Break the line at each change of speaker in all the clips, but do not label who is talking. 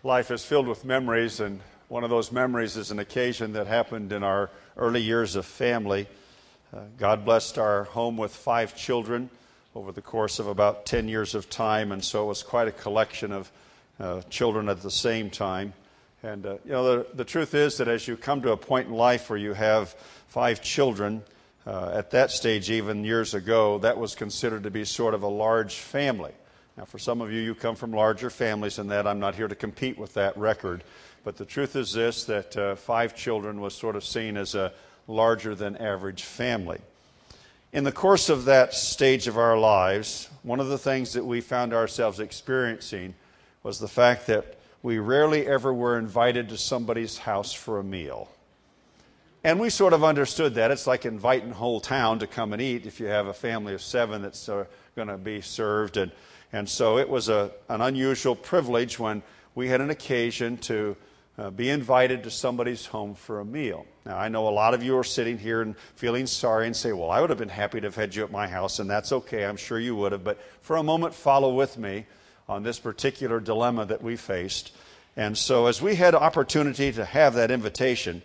Life is filled with memories, and one of those memories is an occasion that happened in our early years of family. God blessed our home with 5 children over the course of about 10 years of time, and so it was quite a collection of children at the same time. And the truth is that as you come to a point in life where you have 5 children, at that stage, even years ago, that was considered to be sort of a large family. Now, for some of you, you come from larger families than that. I'm not here to compete with that record. But the truth is this, that 5 children was sort of seen as a larger than average family. In the course of that stage of our lives, one of the things that we found ourselves experiencing was the fact that we rarely ever were invited to somebody's house for a meal. And we sort of understood that. It's like inviting the whole town to come and eat if you have a family of 7 that's going to be served. And so it was an unusual privilege when we had an occasion to be invited to somebody's home for a meal. Now, I know a lot of you are sitting here and feeling sorry and say, well, I would have been happy to have had you at my house, and that's okay. I'm sure you would have. But for a moment, follow with me on this particular dilemma that we faced. And so as we had opportunity to have that invitation,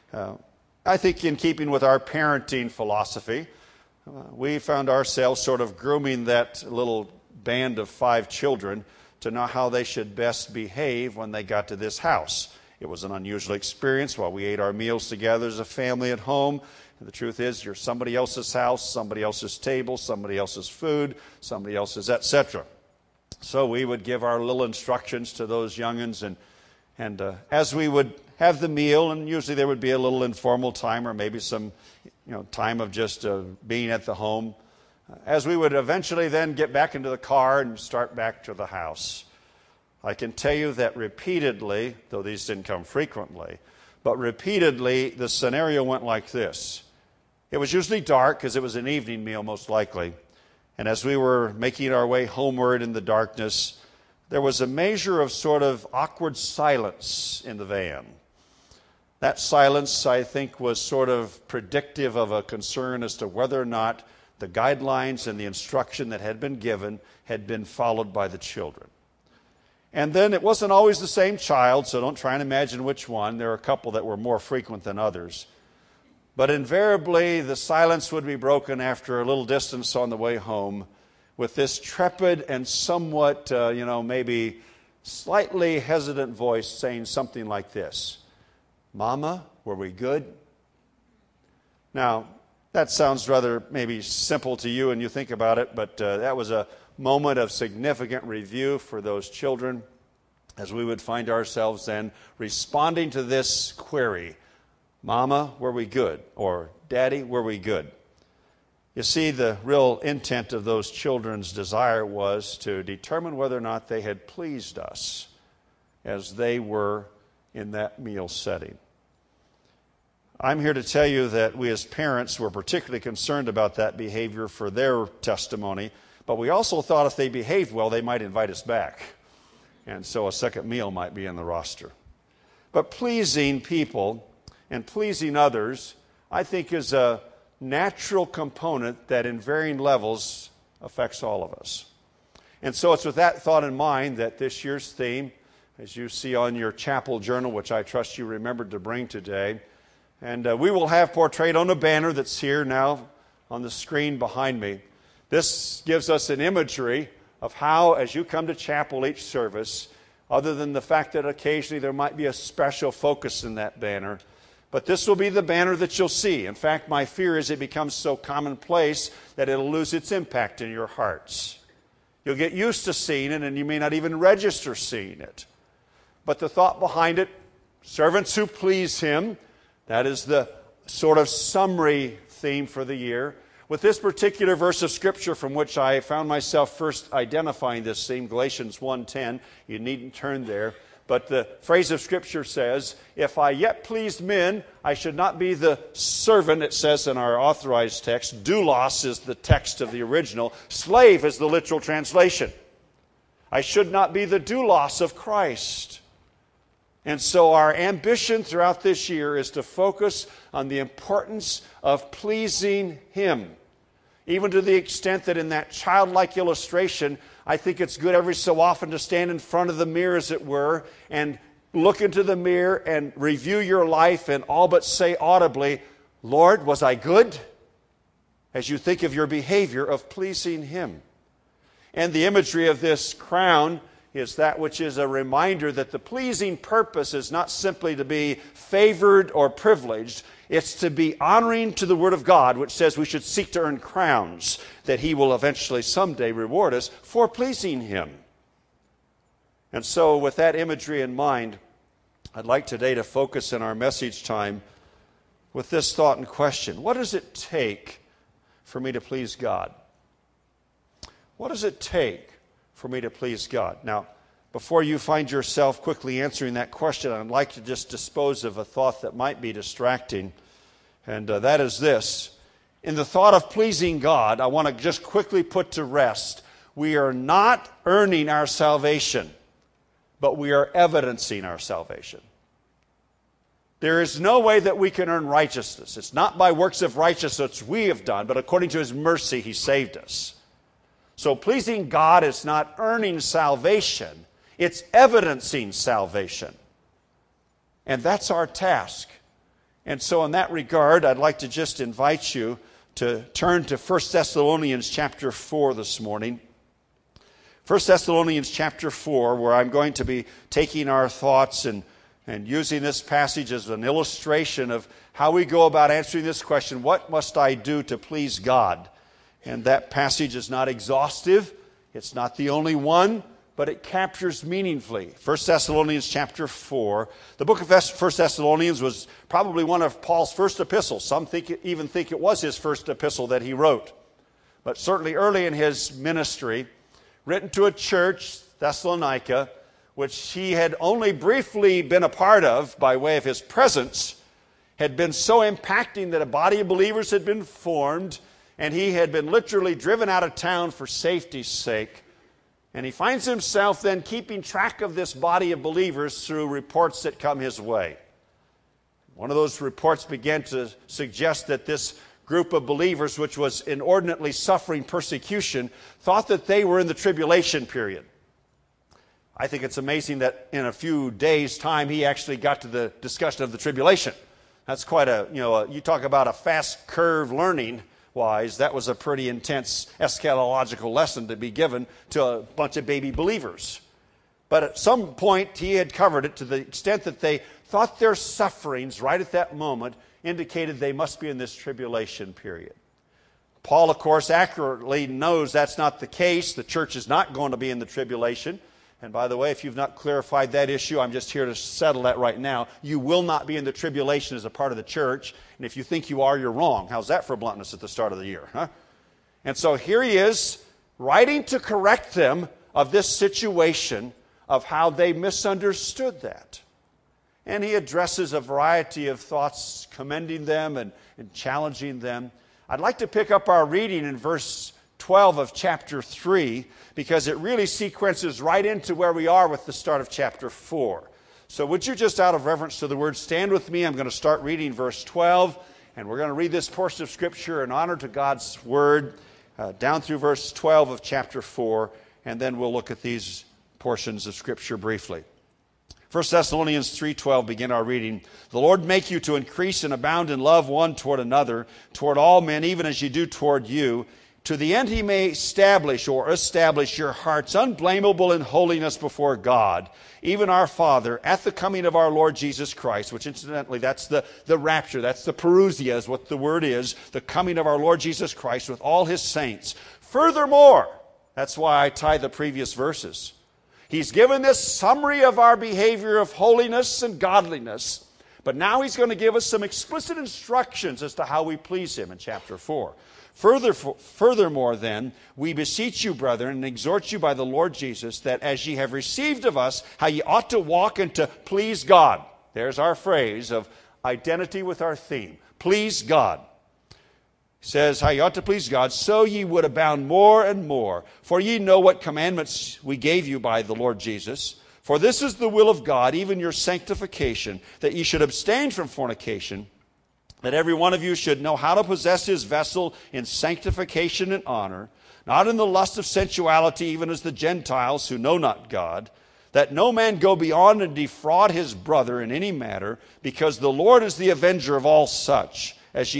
I think in keeping with our parenting philosophy, we found ourselves sort of grooming that little band of 5 children to know how they should best behave when they got to this house. It was an unusual experience while we ate our meals together as a family at home. And the truth is, you're somebody else's house, somebody else's table, somebody else's food, somebody else's etc. So we would give our little instructions to those young'uns, and as we would have the meal, and usually there would be a little informal time or maybe some time of just being at the home, as we would eventually then get back into the car and start back to the house. I can tell you that repeatedly, though these didn't come frequently, but repeatedly the scenario went like this. It was usually dark because it was an evening meal most likely. And as we were making our way homeward in the darkness, there was a measure of sort of awkward silence in the van. That silence, I think, was sort of predictive of a concern as to whether or not the guidelines and the instruction that had been given had been followed by the children. And then it wasn't always the same child, so don't try and imagine which one. There are a couple that were more frequent than others. But invariably, the silence would be broken after a little distance on the way home with this trepid and somewhat, maybe slightly hesitant voice saying something like this: "Mama, were we good?" Now, that sounds rather maybe simple to you and you think about it, but that was a moment of significant review for those children as we would find ourselves then responding to this query: "Mama, were we good?" or "Daddy, were we good?" You see, the real intent of those children's desire was to determine whether or not they had pleased us as they were in that meal setting. I'm here to tell you that we as parents were particularly concerned about that behavior for their testimony, but we also thought if they behaved well, they might invite us back. And so a second meal might be in the roster. But pleasing people and pleasing others, I think, is a natural component that in varying levels affects all of us. And so it's with that thought in mind that this year's theme, as you see on your chapel journal, which I trust you remembered to bring today, and we will have portrayed on a banner that's here now on the screen behind me. This gives us an imagery of how, as you come to chapel each service, other than the fact that occasionally there might be a special focus in that banner, but this will be the banner that you'll see. In fact, my fear is it becomes so commonplace that it'll lose its impact in your hearts. You'll get used to seeing it, and you may not even register seeing it. But the thought behind it, servants who please Him, that is the sort of summary theme for the year. With this particular verse of Scripture from which I found myself first identifying this theme, Galatians 1:10, you needn't turn there, but the phrase of Scripture says, "If I yet pleased men, I should not be the servant," it says in our authorized text. Doulos is the text of the original. Slave is the literal translation. I should not be the doulos of Christ. And so our ambition throughout this year is to focus on the importance of pleasing Him, even to the extent that in that childlike illustration, I think it's good every so often to stand in front of the mirror, as it were, and look into the mirror and review your life and all but say audibly, Lord, was I good? As you think of your behavior of pleasing Him. And the imagery of this crown is that which is a reminder that the pleasing purpose is not simply to be favored or privileged. It's to be honoring to the Word of God, which says we should seek to earn crowns, that He will eventually someday reward us for pleasing Him. And so with that imagery in mind, I'd like today to focus in our message time with this thought and question. What does it take for me to please God? What does it take for me to please God? Now, before you find yourself quickly answering that question, I'd like to just dispose of a thought that might be distracting, and that is this. In the thought of pleasing God, I want to just quickly put to rest, we are not earning our salvation, but we are evidencing our salvation. There is no way that we can earn righteousness. It's not by works of righteousness we have done, but according to His mercy, He saved us. So pleasing God is not earning salvation, it's evidencing salvation. And that's our task. And so in that regard, I'd like to just invite you to turn to 1 Thessalonians chapter 4 this morning. 1 Thessalonians chapter 4, where I'm going to be taking our thoughts and using this passage as an illustration of how we go about answering this question, what must I do to please God? And that passage is not exhaustive. It's not the only one, but it captures meaningfully. 1 Thessalonians chapter 4. The book of 1 Thessalonians was probably one of Paul's first epistles. Some even think it was his first epistle that he wrote. But certainly early in his ministry, written to a church, Thessalonica, which he had only briefly been a part of by way of his presence, had been so impacting that a body of believers had been formed, and he had been literally driven out of town for safety's sake. And he finds himself then keeping track of this body of believers through reports that come his way. One of those reports began to suggest that this group of believers, which was inordinately suffering persecution, thought that they were in the tribulation period. I think it's amazing that in a few days' time he actually got to the discussion of the tribulation. That's quite you talk about a fast curve learning wise, that was a pretty intense eschatological lesson to be given to a bunch of baby believers. But at some point, he had covered it to the extent that they thought their sufferings right at that moment indicated they must be in this tribulation period. Paul, of course, accurately knows that's not the case. The church is not going to be in the tribulation. And by the way, if you've not clarified that issue, I'm just here to settle that right now. You will not be in the tribulation as a part of the church. And if you think you are, you're wrong. How's that for bluntness at the start of the year, huh? And so here he is, writing to correct them of this situation of how they misunderstood that. And he addresses a variety of thoughts, commending them and challenging them. I'd like to pick up our reading in verse 12 of chapter 3, because it really sequences right into where we are with the start of chapter 4. So would you just, out of reverence to the Word, stand with me? I'm going to start reading verse 12, and we're going to read this portion of Scripture in honor to God's Word down through verse 12 of chapter 4, and then we'll look at these portions of Scripture briefly. 1 Thessalonians 3:12, begin our reading. The Lord make you to increase and abound in love one toward another, toward all men, even as you do toward you, to the end he may establish your hearts unblameable in holiness before God, even our Father, at the coming of our Lord Jesus Christ, which incidentally, that's the rapture, that's the parousia is what the word is, the coming of our Lord Jesus Christ with all His saints. Furthermore, that's why I tie the previous verses. He's given this summary of our behavior of holiness and godliness, but now he's going to give us some explicit instructions as to how we please Him in chapter 4. Furthermore, then, we beseech you, brethren, and exhort you by the Lord Jesus, that as ye have received of us, how ye ought to walk and to please God. There's our phrase of identity with our theme. Please God. He says, how ye ought to please God, so ye would abound more and more. For ye know what commandments we gave you by the Lord Jesus. For this is the will of God, even your sanctification, that ye should abstain from fornication, that every one of you should know how to possess his vessel in sanctification and honor, not in the lust of sensuality, even as the Gentiles who know not God, that no man go beyond and defraud his brother in any matter, because the Lord is the avenger of all such, as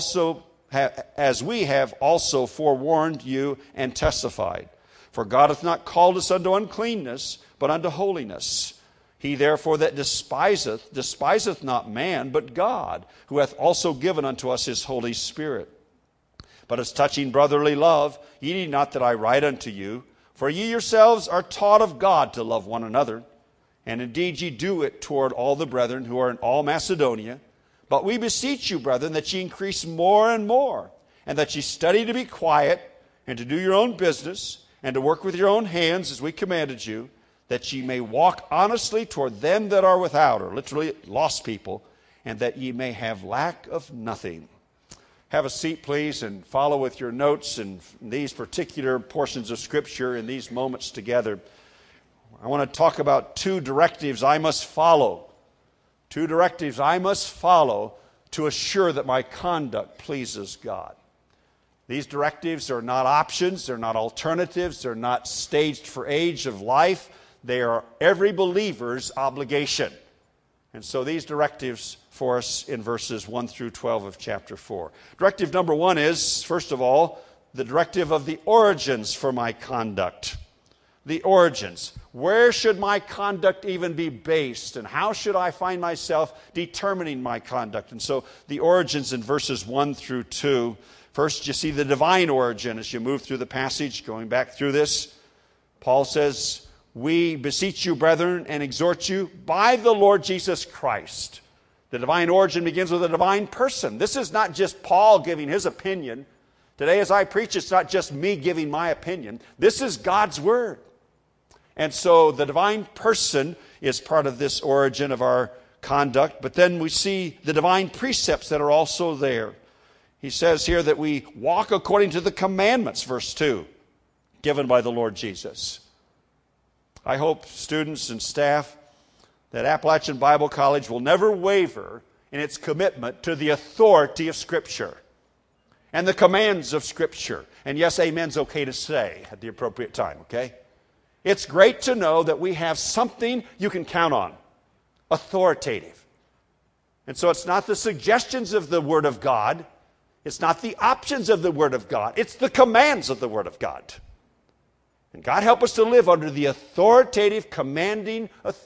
we have also forewarned you and testified. For God hath not called us unto uncleanness, but unto holiness. He therefore that despiseth not man, but God, who hath also given unto us his Holy Spirit. But as touching brotherly love, ye need not that I write unto you, for ye yourselves are taught of God to love one another. And indeed ye do it toward all the brethren who are in all Macedonia. But we beseech you, brethren, that ye increase more and more, and that ye study to be quiet, and to do your own business, and to work with your own hands as we commanded you, that ye may walk honestly toward them that are without, or literally lost people, and that ye may have lack of nothing. Have a seat, please, and follow with your notes in these particular portions of Scripture in these moments together. I want to talk about two directives I must follow. Two directives I must follow to assure that my conduct pleases God. These directives are not options, they're not alternatives, they're not staged for age of life. They are every believer's obligation. And so these directives for us in verses 1 through 12 of chapter 4. Directive number 1 is, first of all, the directive of the origins for my conduct. The origins. Where should my conduct even be based? And how should I find myself determining my conduct? And so the origins in verses 1 through 2. First, you see the divine origin as you move through the passage, going back through this. Paul says, we beseech you, brethren, and exhort you by the Lord Jesus Christ. The divine origin begins with a divine person. This is not just Paul giving his opinion. Today as I preach, it's not just me giving my opinion. This is God's Word. And so the divine person is part of this origin of our conduct. But then we see the divine precepts that are also there. He says here that we walk according to the commandments, verse 2, given by the Lord Jesus. I hope students and staff that Appalachian Bible College will never waver in its commitment to the authority of Scripture and the commands of Scripture. And yes, amen's okay to say at the appropriate time, okay? It's great to know that we have something you can count on, authoritative. And so it's not the suggestions of the Word of God, it's not the options of the Word of God, it's the commands of the Word of God. And God help us to live under the authoritative, commanding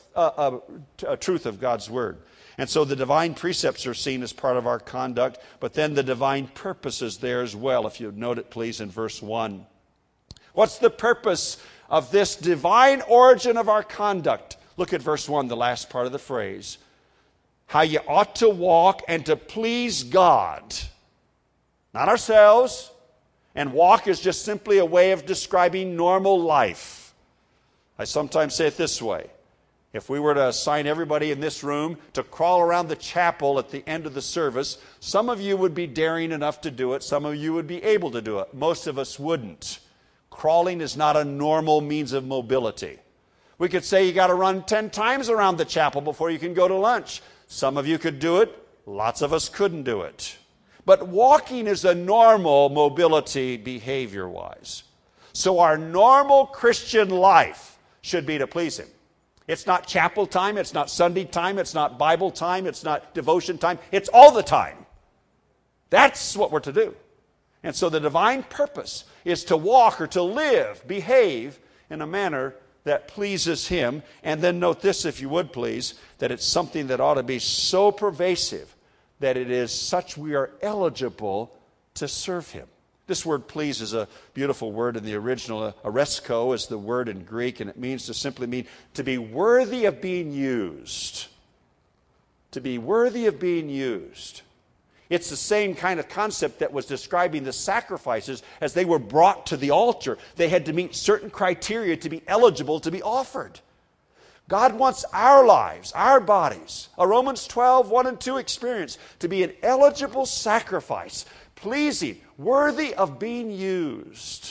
truth of God's Word. And so the divine precepts are seen as part of our conduct, but then the divine purpose is there as well, if you note it, please, in verse 1. What's the purpose of this divine origin of our conduct? Look at verse 1, the last part of the phrase. How you ought to walk and to please God. Not ourselves. And walk is just simply a way of describing normal life. I sometimes say it this way. If we were to assign everybody in this room to crawl around the chapel at the end of the service, some of you would be daring enough to do it. Some of you would be able to do it. Most of us wouldn't. Crawling is not a normal means of mobility. We could say you got to run 10 times around the chapel before you can go to lunch. Some of you could do it. Lots of us couldn't do it. But walking is a normal mobility behavior-wise. So our normal Christian life should be to please Him. It's not chapel time, it's not Sunday time, it's not Bible time, it's not devotion time. It's all the time. That's what we're to do. And so the divine purpose is to walk or to live, behave in a manner that pleases Him. And then note this, if you would please, that it's something that ought to be so pervasive that it is such we are eligible to serve Him. This word please is a beautiful word in the original. Aresko is the word in Greek, and it means to simply mean to be worthy of being used. To be worthy of being used. It's the same kind of concept that was describing the sacrifices as they were brought to the altar. They had to meet certain criteria to be eligible to be offered. God wants our lives, our bodies, a Romans 12, 1 and 2 experience, to be an eligible sacrifice, pleasing, worthy of being used.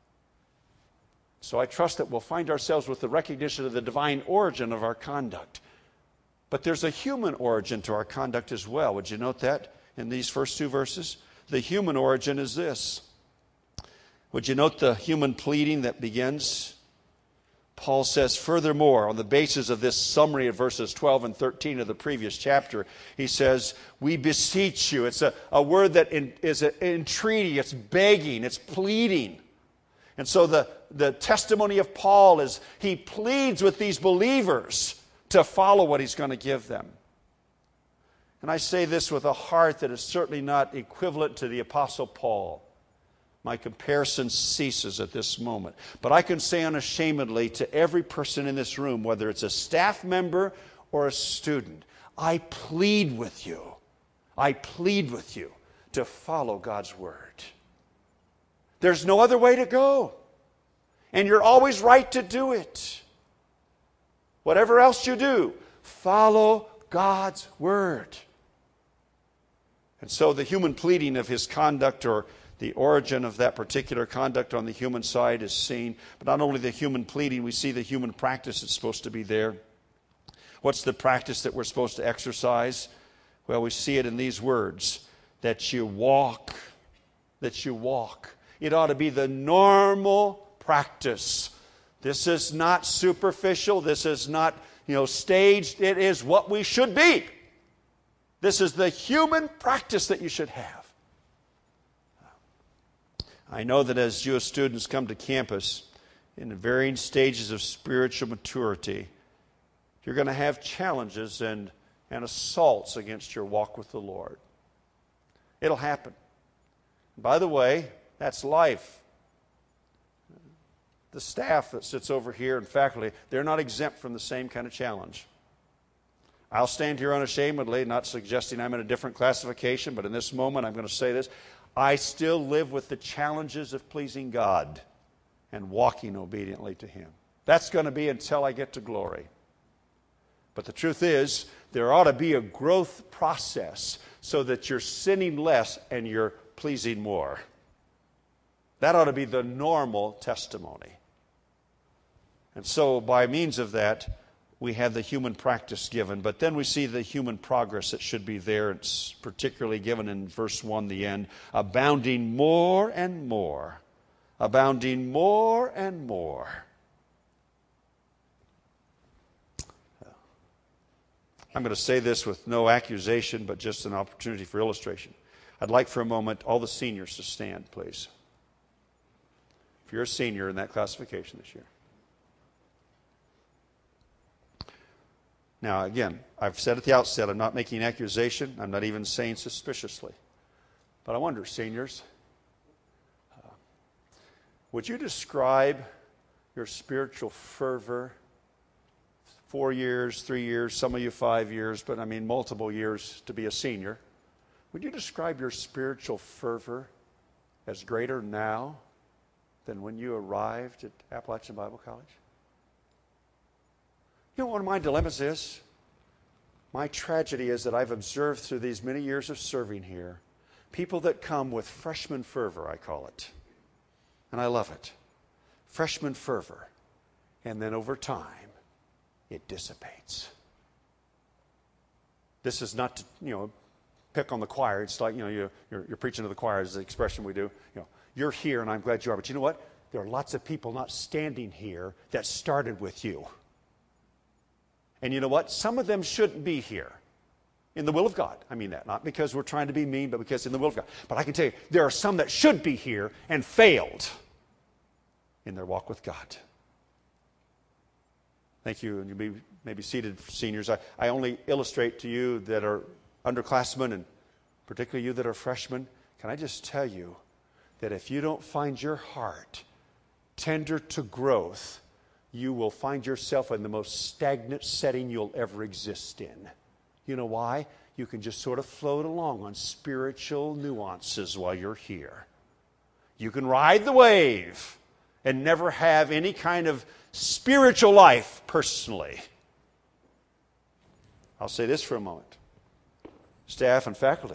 So I trust that we'll find ourselves with the recognition of the divine origin of our conduct. But there's a human origin to our conduct as well. Would you note that in these first two verses? The human origin is this. Would you note the human pleading that begins? Paul says, furthermore, on the basis of this summary of verses 12 and 13 of the previous chapter, he says, we beseech you. It's a word that is an entreaty, it's begging, it's pleading. And so the testimony of Paul is he pleads with these believers to follow what he's going to give them. And I say this with a heart that is certainly not equivalent to the Apostle Paul. My comparison ceases at this moment. But I can say unashamedly to every person in this room, whether it's a staff member or a student, I plead with you to follow God's Word. There's no other way to go. And you're always right to do it. Whatever else you do, follow God's Word. And so the human pleading of his conduct, or the origin of that particular conduct on the human side, is seen. But not only the human pleading, we see the human practice that's supposed to be there. What's the practice that we're supposed to exercise? Well, we see it in these words, that you walk. That you walk. It ought to be the normal practice. This is not superficial. This is not, staged. It is what we should be. This is the human practice that you should have. I know that as Jewish students come to campus in varying stages of spiritual maturity, you're going to have challenges and assaults against your walk with the Lord. It'll happen. By the way, that's life. The staff that sits over here and faculty, they're not exempt from the same kind of challenge. I'll stand here unashamedly, not suggesting I'm in a different classification, but in this moment I'm going to say this. I still live with the challenges of pleasing God and walking obediently to Him. That's going to be until I get to glory. But the truth is, there ought to be a growth process so that you're sinning less and you're pleasing more. That ought to be the normal testimony. And so by means of that, we have the human practice given, but then we see the human progress that should be there. It's particularly given in verse 1, the end, abounding more and more. Abounding more and more. I'm going to say this with no accusation, but just an opportunity for illustration. I'd like for a moment all the seniors to stand, please. If you're a senior in that classification this year. Now, again, I've said at the outset, I'm not making an accusation. I'm not even saying suspiciously. But I wonder, seniors, would you describe your spiritual fervor? 4 years, 3 years, some of you 5 years, but I mean multiple years to be a senior. Would you describe your spiritual fervor as greater now than when you arrived at Appalachian Bible College? You know what one of my dilemmas is? My tragedy is that I've observed through these many years of serving here, people that come with freshman fervor, I call it. And I love it. Freshman fervor. And then over time, it dissipates. This is not to, pick on the choir. It's like, you're preaching to the choir is the expression we do. You're here and I'm glad you are. But you know what? There are lots of people not standing here that started with you. And you know what? Some of them shouldn't be here in the will of God. I mean that. Not because we're trying to be mean, but because in the will of God. But I can tell you, there are some that should be here and failed in their walk with God. Thank you. And you'll may be seated, seniors. I only illustrate to you that are underclassmen, and particularly you that are freshmen. Can I just tell you that if you don't find your heart tender to growth, you will find yourself in the most stagnant setting you'll ever exist in. You know why? You can just sort of float along on spiritual nuances while you're here. You can ride the wave and never have any kind of spiritual life personally. I'll say this for a moment. Staff and faculty,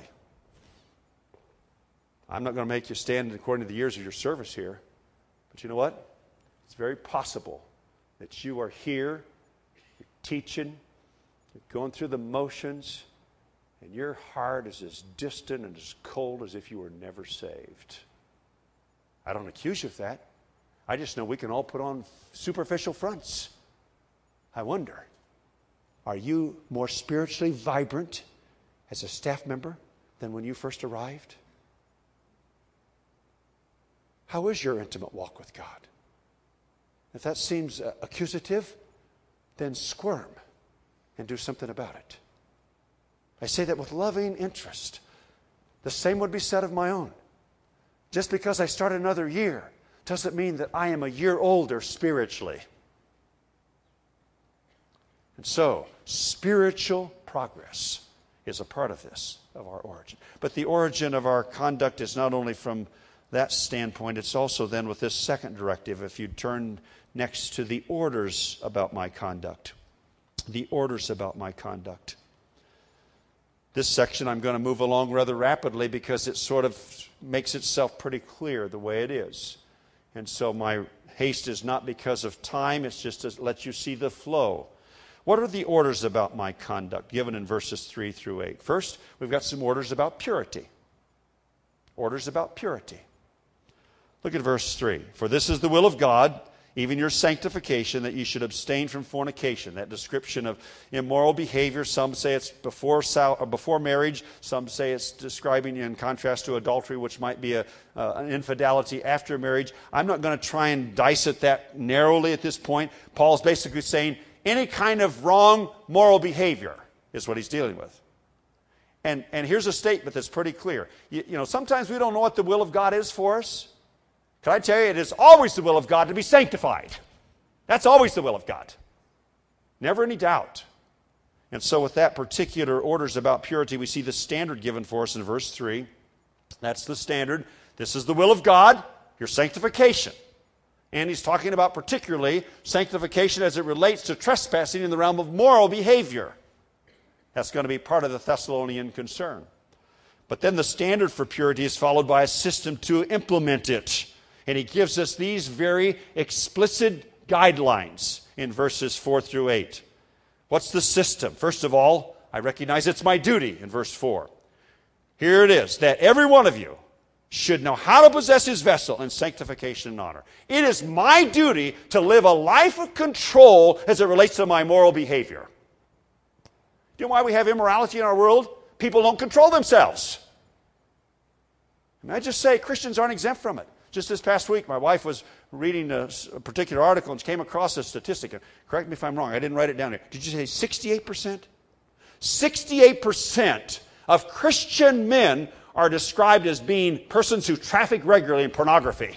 I'm not going to make you stand according to the years of your service here, but you know what? It's very possible that you are here, you're teaching, you're going through the motions, and your heart is as distant and as cold as if you were never saved.
I don't accuse you of that. I just know we can all put on superficial fronts. I wonder, are you more spiritually vibrant as a staff member than when you first arrived? How is your intimate walk with God? If that seems accusative, then squirm and do something about it. I say that with loving interest. The same would be said of my own. Just because I start another year doesn't mean that I am a year older spiritually. And so, spiritual progress is a part of this, of our origin. But the origin of our conduct is not only from that standpoint, it's also then with this second directive, if you turn next to the orders about my conduct. The orders about my conduct. This section I'm going to move along rather rapidly because it sort of makes itself pretty clear the way it is. And so my haste is not because of time, it's just to let you see the flow. What are the orders about my conduct given in verses 3 through 8? First, we've got some orders about purity. Orders about purity. Look at verse 3. For this is the will of God, even your sanctification, that you should abstain from fornication. That description of immoral behavior, some say it's before marriage, some say it's describing in contrast to adultery, which might be an infidelity after marriage. I'm not going to try and dice it that narrowly at this point. Paul's basically saying any kind of wrong moral behavior is what he's dealing with. And here's a statement that's pretty clear. You know, sometimes we don't know what the will of God is for us. Can I tell you, it is always the will of God to be sanctified. That's always the will of God. Never any doubt. And so with that particular orders about purity, we see the standard given for us in verse 3. That's the standard. This is the will of God, your sanctification. And he's talking about particularly sanctification as it relates to trespassing in the realm of moral behavior. That's going to be part of the Thessalonian concern. But then the standard for purity is followed by a system to implement it. And he gives us these very explicit guidelines in verses 4 through 8. What's the system? First of all, I recognize it's my duty in verse 4. Here it is, that every one of you should know how to possess his vessel in sanctification and honor. It is my duty to live a life of control as it relates to my moral behavior. Do you know why we have immorality in our world? People don't control themselves. And I just say Christians aren't exempt from it. Just this past week, my wife was reading a particular article and she came across a statistic. And correct me if I'm wrong, I didn't write it down here. Did you say 68%? 68% of Christian men are described as being persons who traffic regularly in pornography.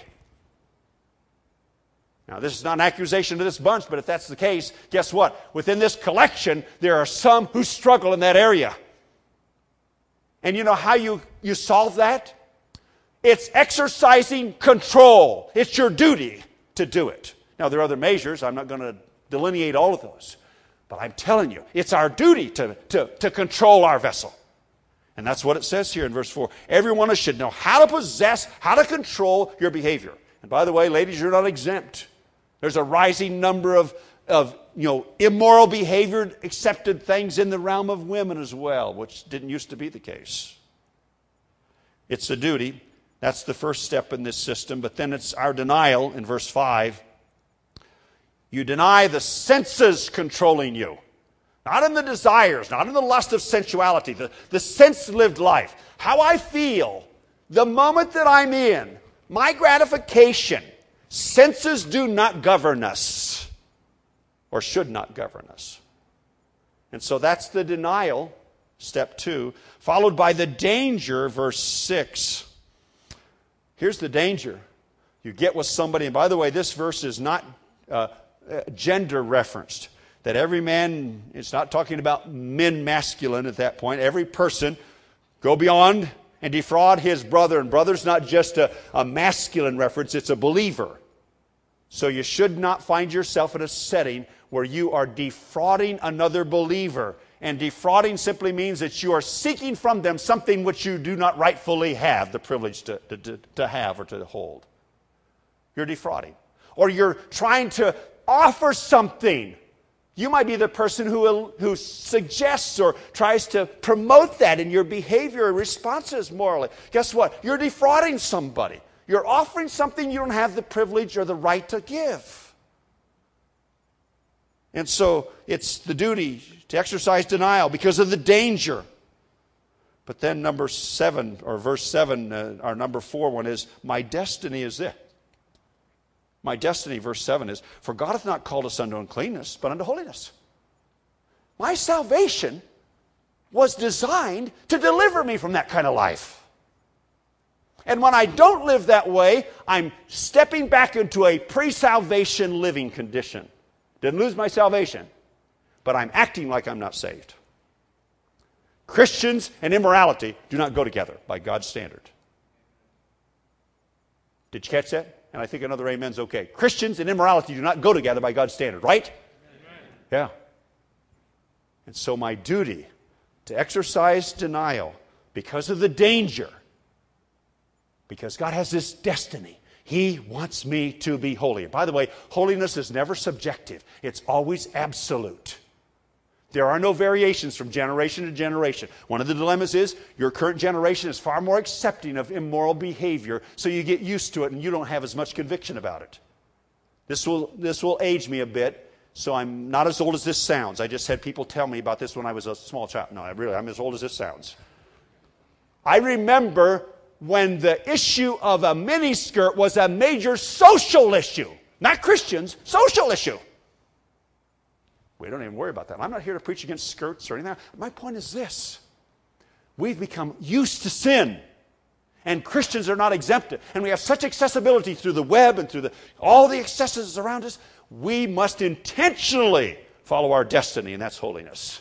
Now, this is not an accusation to this bunch, but if that's the case, guess what? Within this collection, there are some who struggle in that area. And you know how you solve that? It's exercising control. It's your duty to do it. Now, there are other measures. I'm not going to delineate all of those. But I'm telling you, it's our duty to control our vessel. And that's what it says here in verse 4. Everyone should know how to possess, how to control your behavior. And by the way, ladies, you're not exempt. There's a rising number of immoral behavior, accepted things in the realm of women as well, which didn't used to be the case. It's a duty. That's the first step in this system. But then it's our denial in verse 5. You deny the senses controlling you. Not in the desires, not in the lust of sensuality, the sense-lived life. How I feel, the moment that I'm in, my gratification. Senses do not govern us, or should not govern us. And so that's the denial, step 2, followed by the danger, verse 6. Here's the danger. You get with somebody, and by the way, this verse is not gender referenced. That every man, it's not talking about men masculine at that point. Every person go beyond and defraud his brother. And brother's not just a masculine reference, it's a believer. So you should not find yourself in a setting where you are defrauding another believer. And defrauding simply means that you are seeking from them something which you do not rightfully have the privilege to have or to hold. You're defrauding. Or you're trying to offer something. You might be the person who suggests or tries to promote that in your behavior or responses morally. Guess what? You're defrauding somebody. You're offering something you don't have the privilege or the right to give. And so it's the duty to exercise denial because of the danger. But then number 7, or verse 7, our number 4 one is, my destiny is this. My destiny, verse 7 is, for God hath not called us unto uncleanness, but unto holiness. My salvation was designed to deliver me from that kind of life. And when I don't live that way, I'm stepping back into a pre-salvation living condition. Didn't lose my salvation, but I'm acting like I'm not saved. Christians and immorality do not go together by God's standard. Did you catch that? And I think another amen's okay. Christians and immorality do not go together by God's standard, right? Amen. Yeah. And so my duty to exercise denial because of the danger, because God has this destiny. He wants me to be holy. And by the way, holiness is never subjective. It's always absolute. There are no variations from generation to generation. One of the dilemmas is your current generation is far more accepting of immoral behavior, so you get used to it and you don't have as much conviction about it. This will age me a bit, so I'm not as old as this sounds. I just had people tell me about this when I was a small child. No, I'm as old as this sounds. I remember when the issue of a miniskirt was a major social issue. Not Christians, social issue. We don't even worry about that. I'm not here to preach against skirts or anything. My point is this. We've become used to sin. And Christians are not exempted. And we have such accessibility through the web and through all the accesses around us. We must intentionally follow our destiny, and that's holiness.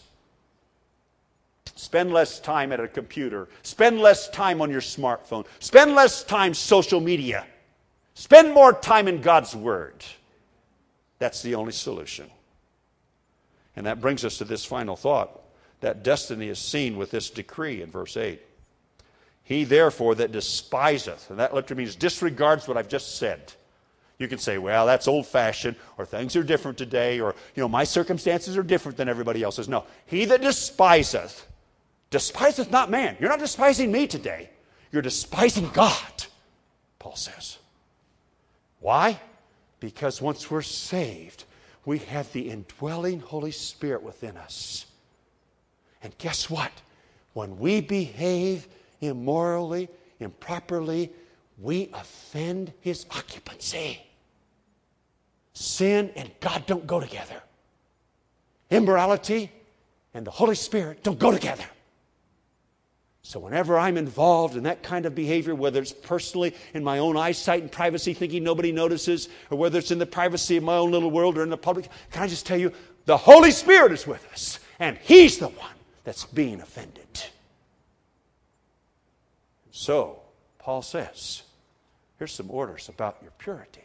Spend less time at a computer. Spend less time on your smartphone. Spend less time social media. Spend more time in God's Word. That's the only solution. And that brings us to this final thought. That destiny is seen with this decree in verse 8. He therefore that despiseth, and that literally means disregards what I've just said. You can say, well, that's old-fashioned, or things are different today, or, my circumstances are different than everybody else's. No. He that despiseth not man. You're not despising me today. You're despising God, Paul says. Why? Because once we're saved, we have the indwelling Holy Spirit within us. And guess what? When we behave immorally, improperly, we offend His occupancy. Sin and God don't go together. Immorality and the Holy Spirit don't go together. So whenever I'm involved in that kind of behavior, whether it's personally in my own eyesight and privacy thinking nobody notices, or whether it's in the privacy of my own little world or in the public, can I just tell you, the Holy Spirit is with us, and He's the one that's being offended. So, Paul says, here's some orders about your purity.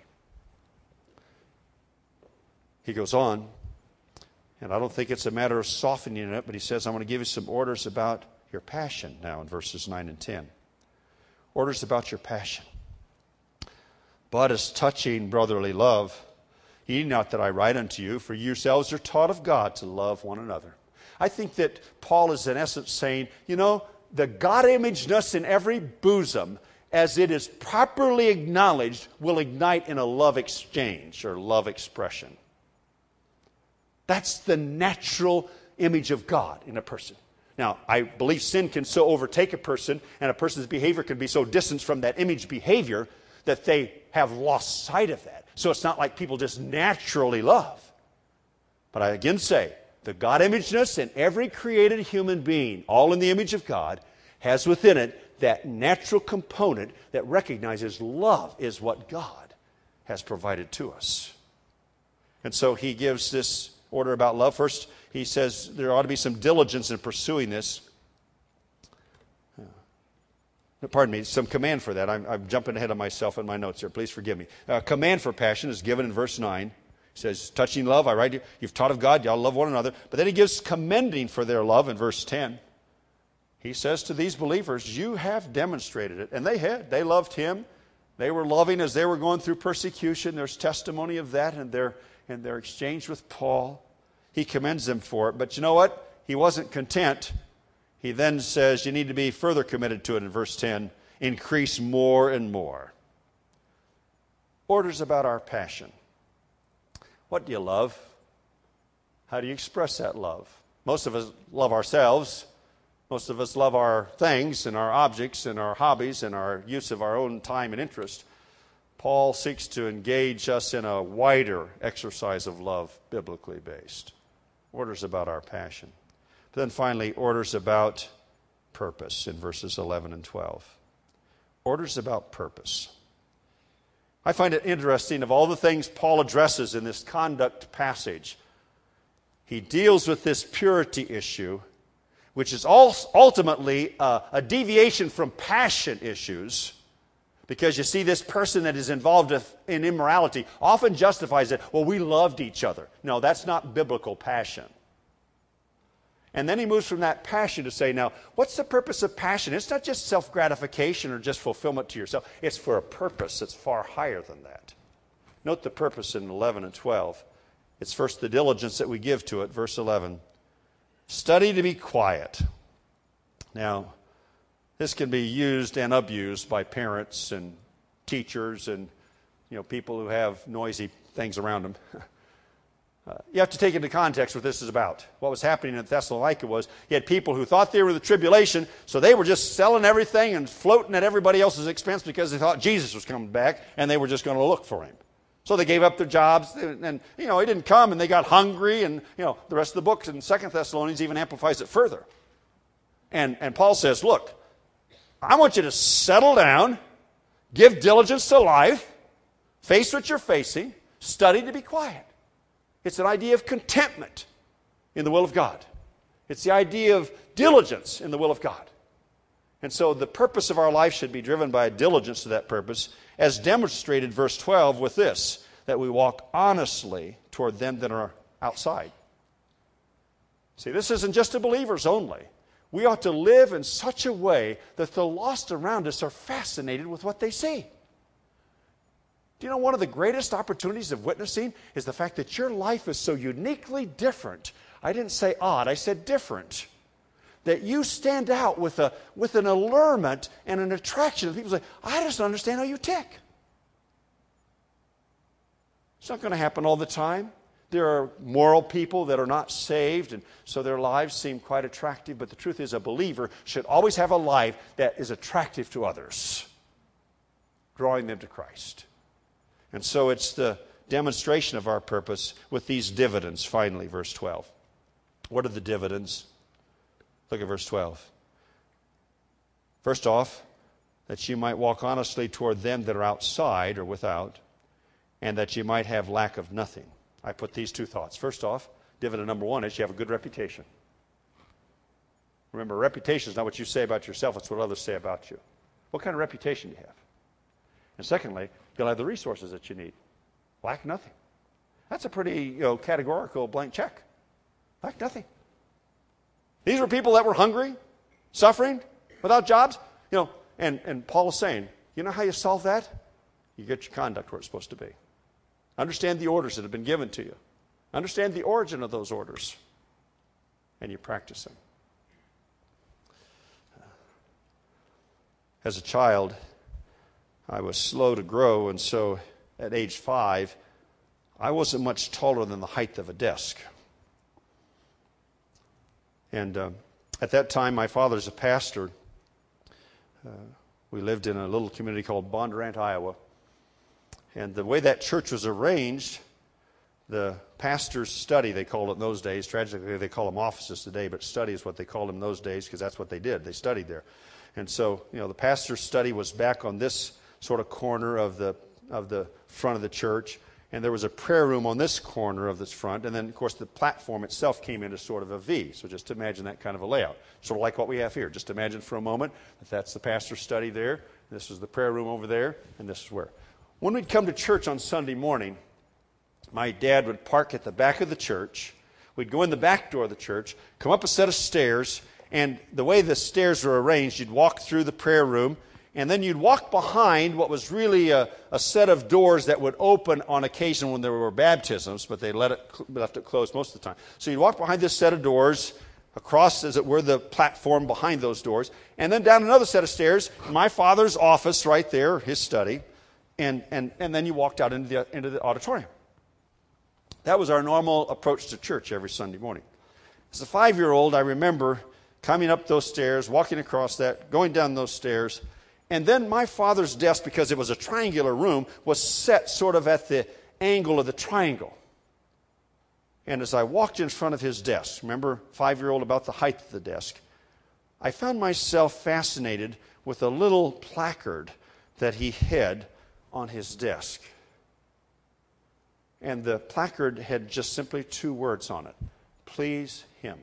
He goes on, and I don't think it's a matter of softening it, but he says, I'm going to give you some orders about your passion now in verses 9 and 10. Orders about your passion. But as touching brotherly love, ye need not that I write unto you, for yourselves are taught of God to love one another. I think that Paul is in essence saying, the God-imagedness in every bosom, as it is properly acknowledged, will ignite in a love exchange or love expression. That's the natural image of God in a person. Now, I believe sin can so overtake a person, and a person's behavior can be so distant from that image behavior that they have lost sight of that. So it's not like people just naturally love. But I again say, the God-imagedness in every created human being, all in the image of God, has within it that natural component that recognizes love is what God has provided to us. And so he gives this order about love. First, he says there ought to be some diligence in pursuing this. Pardon me, some command for that. I'm jumping ahead of myself in my notes here. Please forgive me. Command for passion is given in verse 9. He says, touching love, I write you, you've taught of God, y'all love one another. But then he gives commending for their love in verse 10. He says to these believers, you have demonstrated it. And they had. They loved him. They were loving as they were going through persecution. There's testimony of that in their exchange with Paul. He commends them for it. But you know what? He wasn't content. He then says you need to be further committed to it in verse 10. Increase more and more. Orders about our passion. What do you love? How do you express that love? Most of us love ourselves. Most of us love our things and our objects and our hobbies and our use of our own time and interest. Paul seeks to engage us in a wider exercise of love, biblically based. Orders about our passion. But then finally, orders about purpose in verses 11 and 12. Orders about purpose. I find it interesting, of all the things Paul addresses in this conduct passage, he deals with this purity issue, which is ultimately a deviation from passion issues. Because you see, this person that is involved in immorality often justifies it. Well, we loved each other. No, that's not biblical passion. And then he moves from that passion to say, now, what's the purpose of passion? It's not just self-gratification or just fulfillment to yourself. It's for a purpose that's far higher than that. Note the purpose in 11 and 12. It's first the diligence that we give to it. Verse 11. Study to be quiet. Now, this can be used and abused by parents and teachers and people who have noisy things around them. You have to take into context what this is about. What was happening in Thessalonica was you had people who thought they were the tribulation, so they were just selling everything and floating at everybody else's expense because they thought Jesus was coming back and they were just going to look for him. So they gave up their jobs, and he didn't come, and they got hungry, and the rest of the book in 2 Thessalonians even amplifies it further. And Paul says, look, I want you to settle down, give diligence to life, face what you're facing, study to be quiet. It's an idea of contentment in the will of God. It's the idea of diligence in the will of God. And so the purpose of our life should be driven by a diligence to that purpose, as demonstrated, verse 12, with this, that we walk honestly toward them that are outside. See, this isn't just to believers only. We ought to live in such a way that the lost around us are fascinated with what they see. Do you know one of the greatest opportunities of witnessing is the fact that your life is so uniquely different? I didn't say odd, I said different. That you stand out with an allurement and an attraction. And people say, I just don't understand how you tick. It's not going to happen all the time. There are moral people that are not saved, and so their lives seem quite attractive. But the truth is, a believer should always have a life that is attractive to others, drawing them to Christ. And so it's the demonstration of our purpose with these dividends, finally, verse 12. What are the dividends? Look at verse 12. First off, that you might walk honestly toward them that are outside or without, and that you might have lack of nothing. I put these two thoughts. First off, dividend number one is you have a good reputation. Remember, reputation is not what you say about yourself, it's what others say about you. What kind of reputation do you have? And secondly, you'll have the resources that you need. Lack nothing. That's a pretty categorical blank check. Lack nothing. These were people that were hungry, suffering, without jobs. And Paul is saying, you know how you solve that? You get your conduct where it's supposed to be. Understand the orders that have been given to you. Understand the origin of those orders. And you practice them. As a child, I was slow to grow, and so at age 5, I wasn't much taller than the height of a desk. And at that time, my father's a pastor. We lived in a little community called Bondurant, Iowa. And the way that church was arranged, the pastor's study, they called it in those days. Tragically, they call them offices today, but study is what they called them in those days because that's what they did. They studied there. And so, the pastor's study was back on this sort of corner of the front of the church. And there was a prayer room on this corner of this front. And then, of course, the platform itself came into sort of a V. So just imagine that kind of a layout. Sort of like what we have here. Just imagine for a moment that that's the pastor's study there. This is the prayer room over there. And this is where. When we'd come to church on Sunday morning, my dad would park at the back of the church. We'd go in the back door of the church, come up a set of stairs, and the way the stairs were arranged, you'd walk through the prayer room, and then you'd walk behind what was really a set of doors that would open on occasion when there were baptisms, but they left it closed most of the time. So you'd walk behind this set of doors, across, as it were, the platform behind those doors, and then down another set of stairs, my father's office right there, his study. and then you walked out into the auditorium. That was our normal approach to church every Sunday morning. As a 5-year-old, I remember coming up those stairs, walking across that, going down those stairs, and then my father's desk, because it was a triangular room, was set sort of at the angle of the triangle. And as I walked in front of his desk, remember, 5-year-old, about the height of the desk, I found myself fascinated with a little placard that he had on his desk. And the placard had just simply 2 words on it: please him.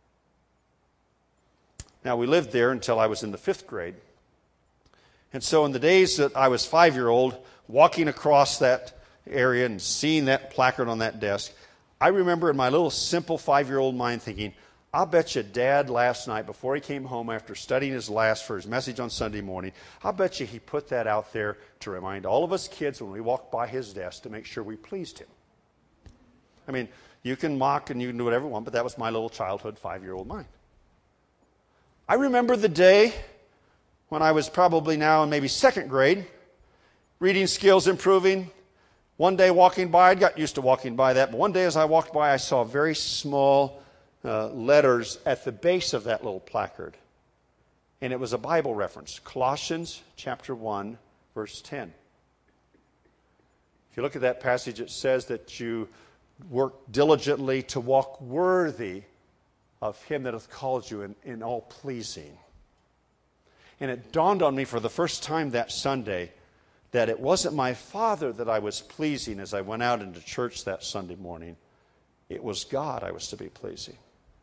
Now, we lived there until I was in the 5th grade. And so in the days that I was 5-year-old, walking across that area and seeing that placard on that desk, I remember in my little simple 5-year-old mind thinking, I'll bet you Dad last night, before he came home after studying his last for his message on Sunday morning, I'll bet you he put that out there to remind all of us kids when we walked by his desk to make sure we pleased him. I mean, you can mock and you can do whatever you want, but that was my little childhood 5-year-old mind. I remember the day when I was probably now in maybe 2nd grade, reading skills improving. One day walking by, I'd got used to walking by that, but one day as I walked by, I saw very small letters at the base of that little placard. And it was a Bible reference, Colossians chapter 1, verse 10. If you look at that passage, it says that you work diligently to walk worthy of him that hath called you in all pleasing. And it dawned on me for the first time that Sunday that it wasn't my Father that I was pleasing as I went out into church that Sunday morning. It was God I was to be pleasing.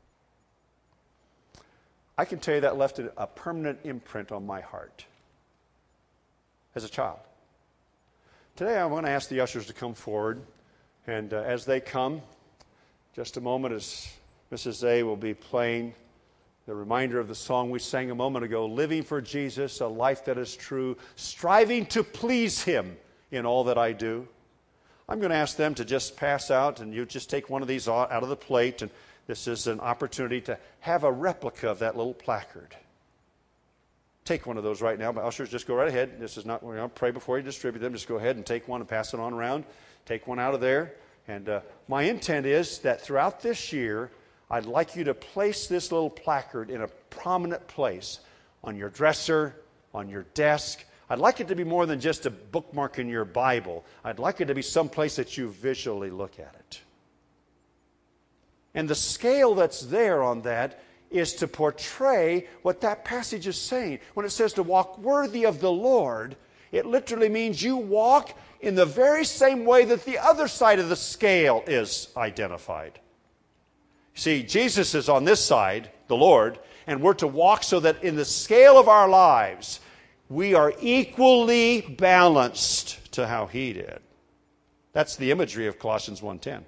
I can tell you that left a permanent imprint on my heart as a child. Today I want to ask the ushers to come forward. And as they come, just a moment as Mrs. A will be playing the reminder of the song we sang a moment ago, living for Jesus, a life that is true, striving to please him in all that I do. I'm going to ask them to just pass out, and you just take one of these out of the plate, and this is an opportunity to have a replica of that little placard. Take one of those right now. But ushers, just go right ahead. This is not, we're going to pray before you distribute them. Just go ahead and take one and pass it on around. Take one out of there. And my intent is that throughout this year, I'd like you to place this little placard in a prominent place on your dresser, on your desk. I'd like it to be more than just a bookmark in your Bible. I'd like it to be someplace that you visually look at it. And the scale that's there on that is to portray what that passage is saying. When it says to walk worthy of the Lord, it literally means you walk in the very same way that the other side of the scale is identified. See, Jesus is on this side, the Lord, and we're to walk so that in the scale of our lives, we are equally balanced to how he did. That's the imagery of Colossians 1:10.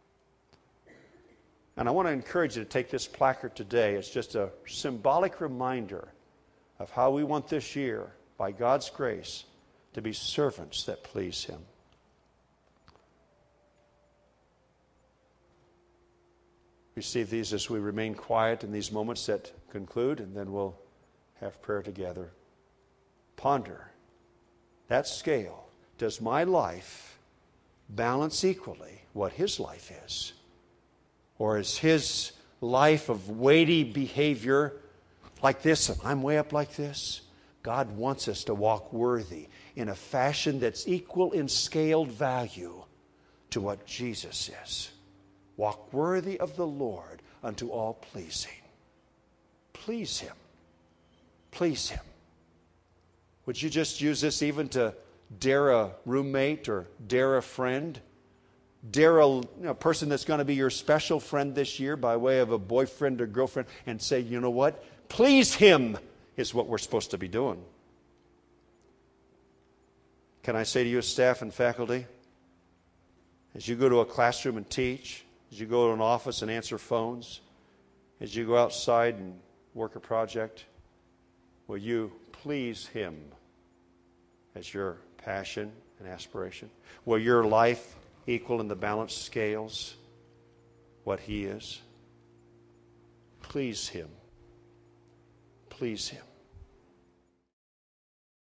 And I want to encourage you to take this placard today. It's just a symbolic reminder of how we want this year, by God's grace, to be servants that please him. Receive these as we remain quiet in these moments that conclude, and then we'll have prayer together. Ponder that scale. Does my life balance equally what his life is? Or is his life of weighty behavior like this, and I'm way up like this? God wants us to walk worthy in a fashion that's equal in scaled value to what Jesus is. Walk worthy of the Lord unto all pleasing. Please him. Please him. Would you just use this even to dare a roommate or dare a friend? Dare a person that's going to be your special friend this year by way of a boyfriend or girlfriend and say, you know what? Please him is what we're supposed to be doing. Can I say to you as staff and faculty, as you go to a classroom and teach, as you go to an office and answer phones, as you go outside and work a project, will you please him as your passion and aspiration? Will your life equal in the balanced scales what he is? Please him. Please him.